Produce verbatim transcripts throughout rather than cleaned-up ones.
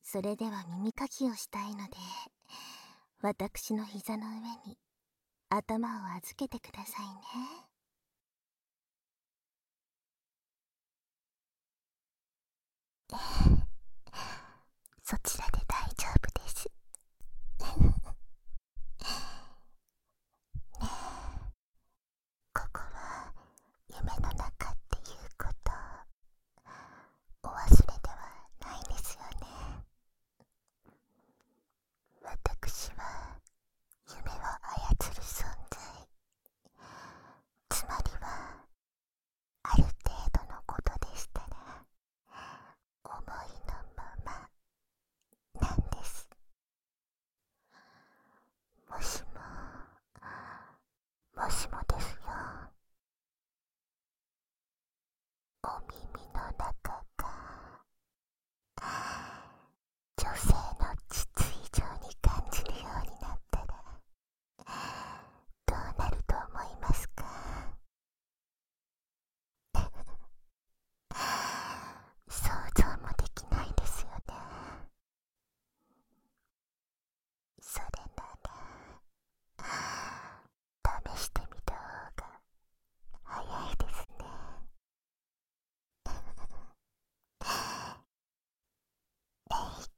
それでは耳かきをしたいので、私の膝の上に頭を預けてくださいね。そちらで大丈夫です。ねえ、ここは夢の中っていうことお忘れではないですよね。私は夢を操る存在、つまりはある程度のことでしたら思いのままなんです。もしももしもですよ、お耳の中が女性の膣以上に感じるようになったらどうなると思いますか？想像もできないですよね。それなら試してみた方が早いですね。えい。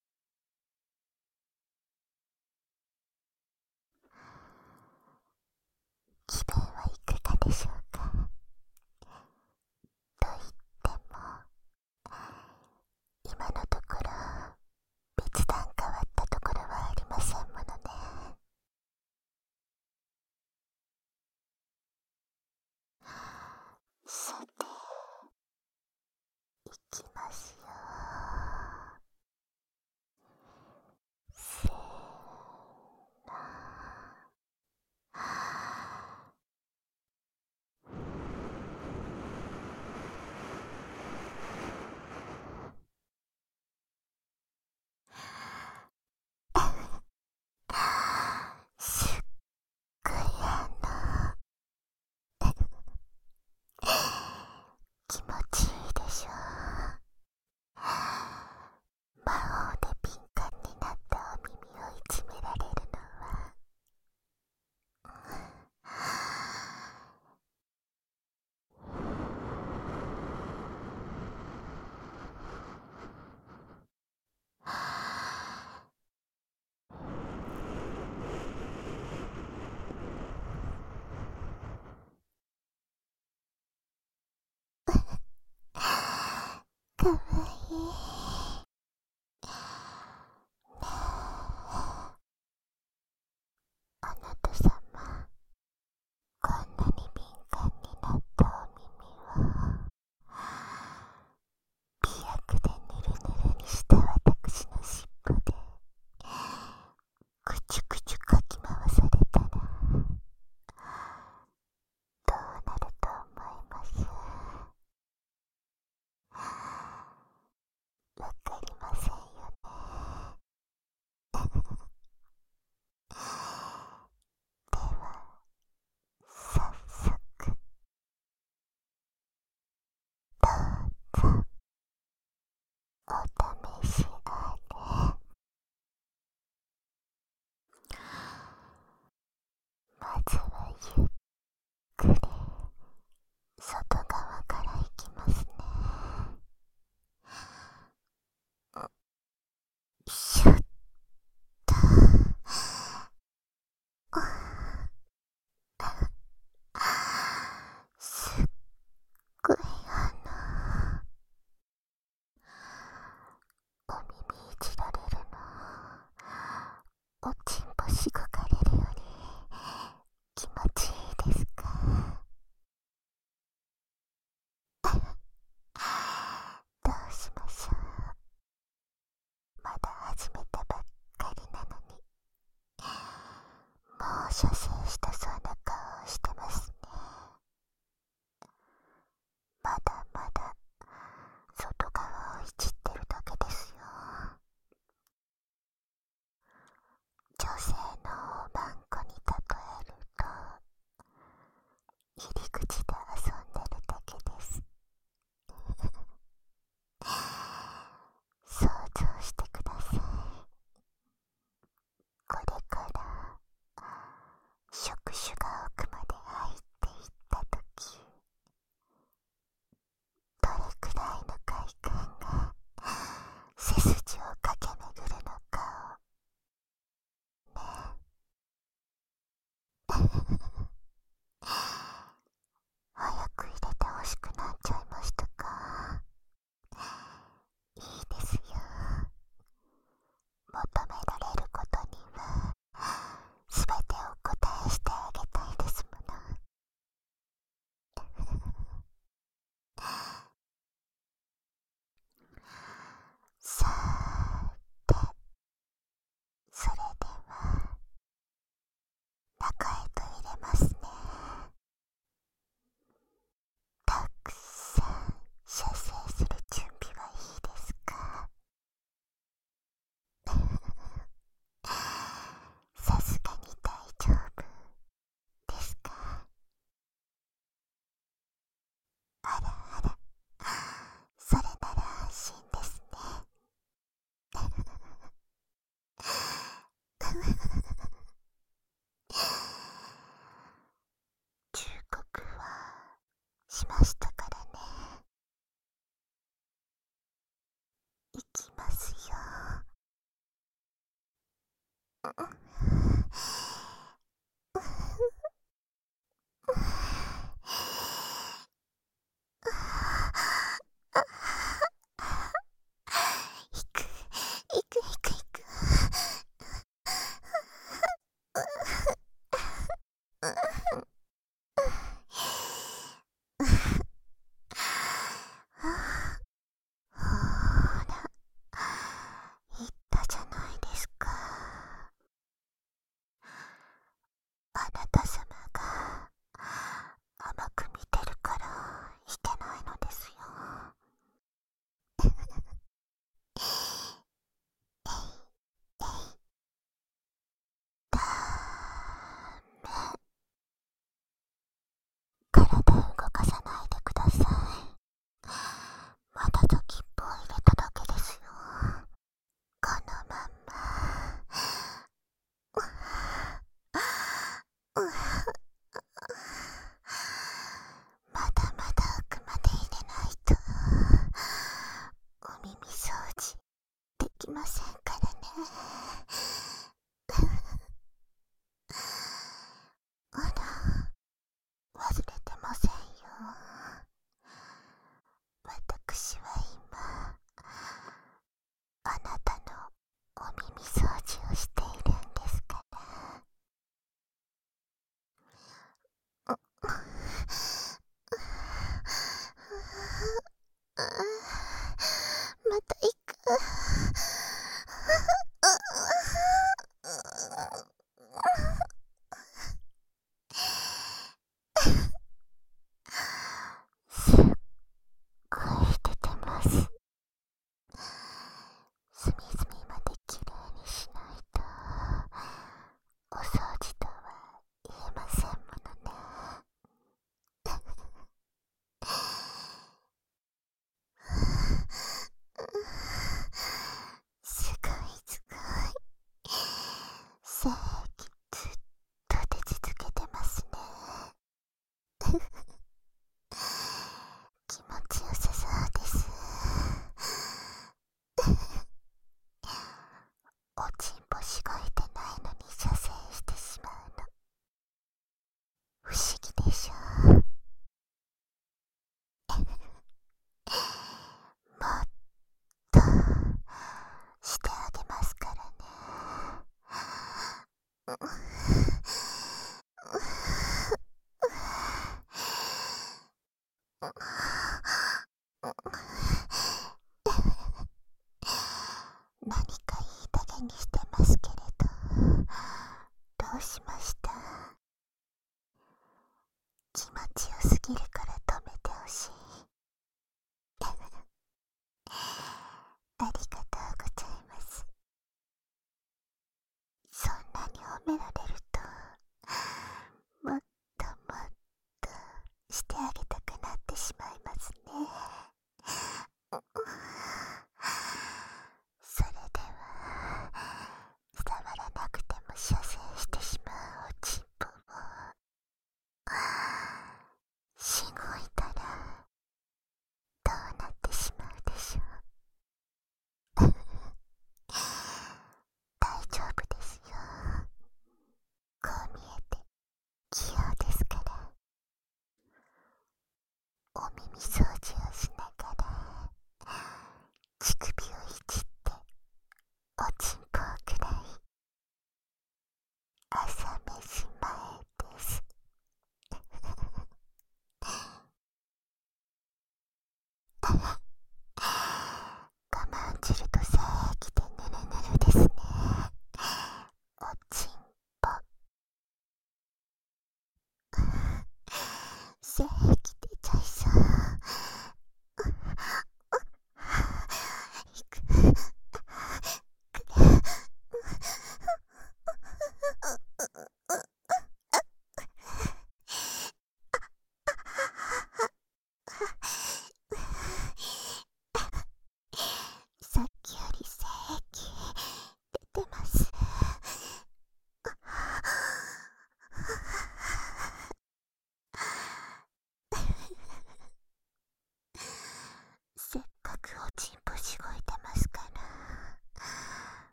気分はいかがでしょうか？と言っても今のところ別段変わったところはありませんものね。さて、いきますよ。せーの。すっごいあの気持ちいいでしょう。魔法で敏感になったお耳をいじめられるのはかわいい。あなた様、こんなに敏感になったお耳は美薬でぬるぬるにした私の尻尾でくちゅくちゅかき回されたらどうなると思います？わかりませんよね。では早速どうぞお試しあれ。まずはゆっくり外側からいきますね。シュッと。すっごいあのお耳いじられるのおちんぽしごかれるより気持ちいいですか？どうしましょう。まだ始めたばいくいくいくいく。ほら、言ったじゃないですか。あなた様が甘く見てるからいけないのですよ。だめ。体動かさないでください。まだ先っぽを入れただけですよ。このまんま。まだまだ奥まで入れないとお耳掃除できませんからね。あら、忘れてませんよ。私は今あなたのお耳掃除をしているんですから。また行く。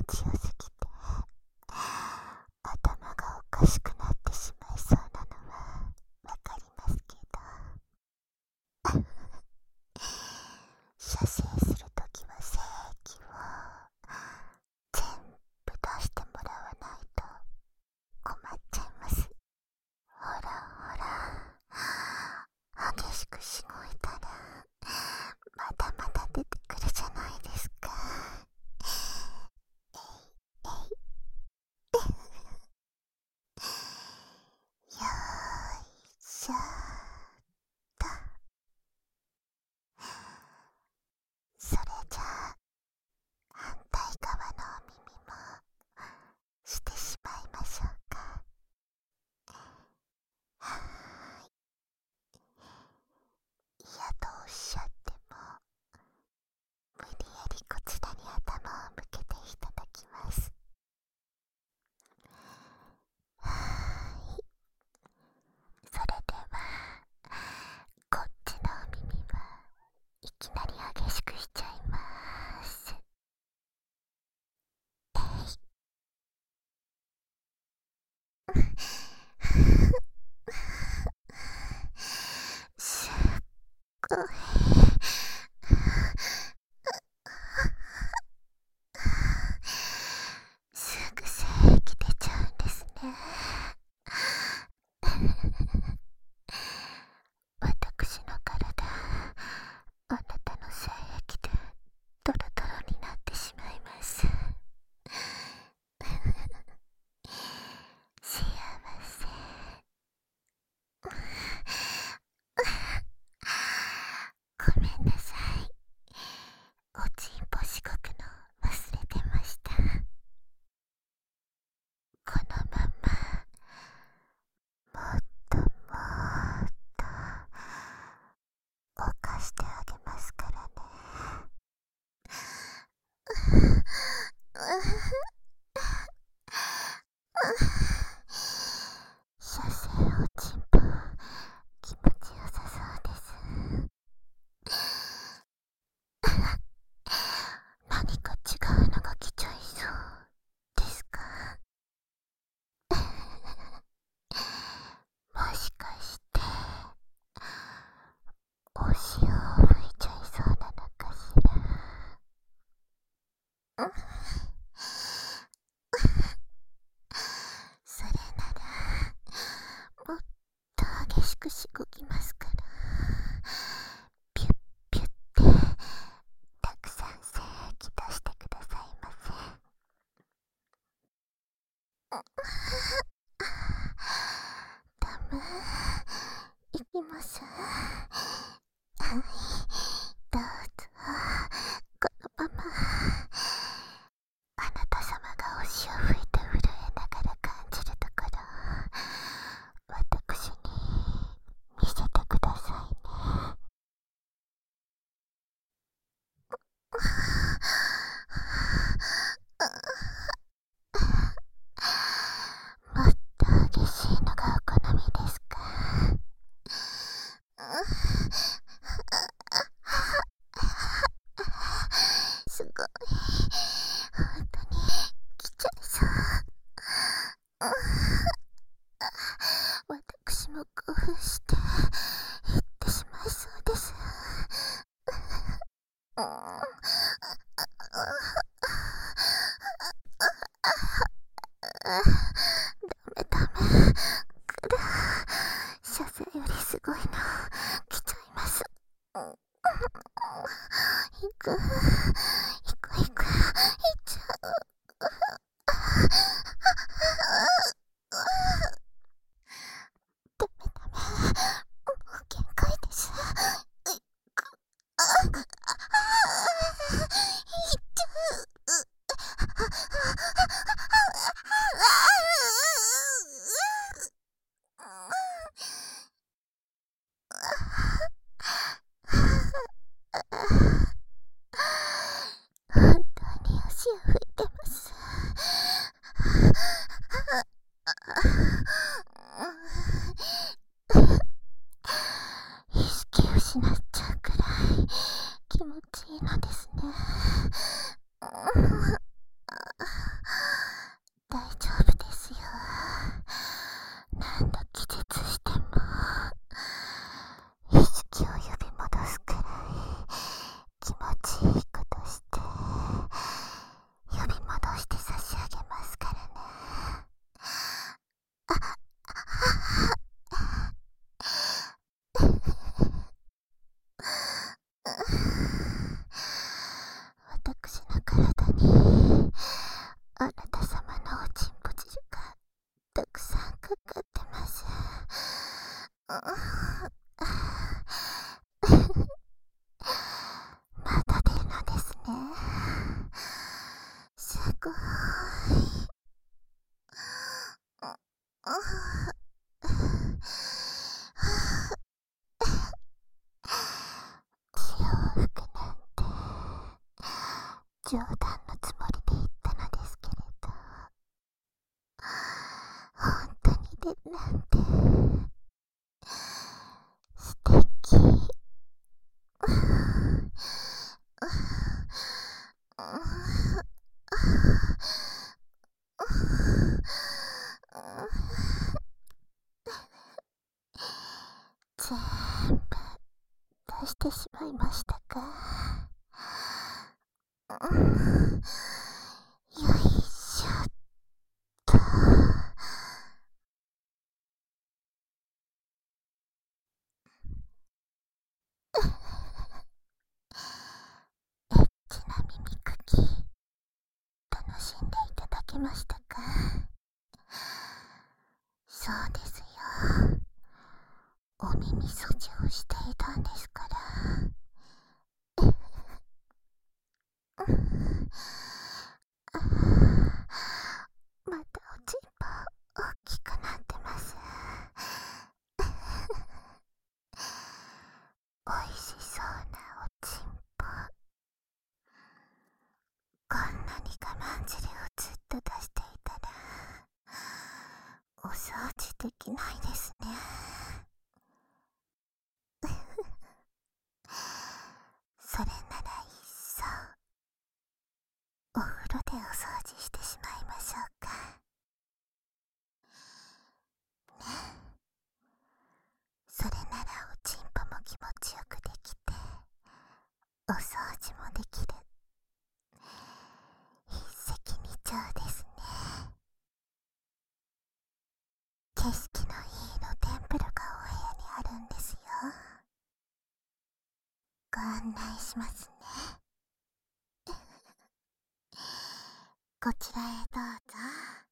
強すぎて頭がおかしくなってしまいそうなのはわかりますけど射精するときは精液を全部出してもらわないと困っちゃいます。ほらほら、激しくしごいたらまだまだ出てくるじゃないですか。えいえいよーいしょーと。それじゃあ反対側のお耳もしてしまいましょうか。はーい。いや、とおっしゃっても無理やりこちらに頭を向けていただきます。はーい。それではこっちのお耳はいきなり激しくしちゃいます。えい。すっごいすぐ精液出ちゃうんですね。私の体、あなたの精液でドロドロになってしまいます。幸せ。ごめんなさい。おちんぽしごくの忘れてました。このままもっともっと犯してあげますからね。射精おちんぽ気持ちよさそうです。何か違うのが来ちゃいそうですか？もしかしてお塩を吹いちゃいそうなのかしら。それならもっと激しくしごきますから、ピュッピュッてたくさん精液出してくださいませ。ダメ、いきます。はい、どうぞこのままあなた様がお塩吹いて震えながら感じるところ私に見せてくださいね。もっと激しいのがお好みですか？すごい、本当に来ちゃいそう。私も興奮して行ってしまいそうです。ダメダメ、くる、射精よりすごいの来ちゃいます。いくいくいく、いっちゃう。ダメダメ、もう限界です。いく、ああ、いっちゃう。本当に足を拭いてます。意識を失っちゃうくらい気持ちいいのですね。 潮を吹くなんて冗談のつもりで言ったのですけれど、本当に出るなんて素敵。全部出してしまいましたか。よいしょっと。エッチな耳かき楽しんでいただけましたか。そうですよ、お耳掃除をしていたんですから。またおちんぽ大きくなってます。おいしそうなおちんぽ。こんなに我慢汁をずっと出していたらお掃除できないですね。それならいっそお風呂でお掃除してしまいましょうかね。それならおちんぽも気持ちよくできてお掃除もできる、一石二鳥ですね。景色のいい露天風呂がお部屋にあるんですよ。ご案内しますね。こちらへどうぞ。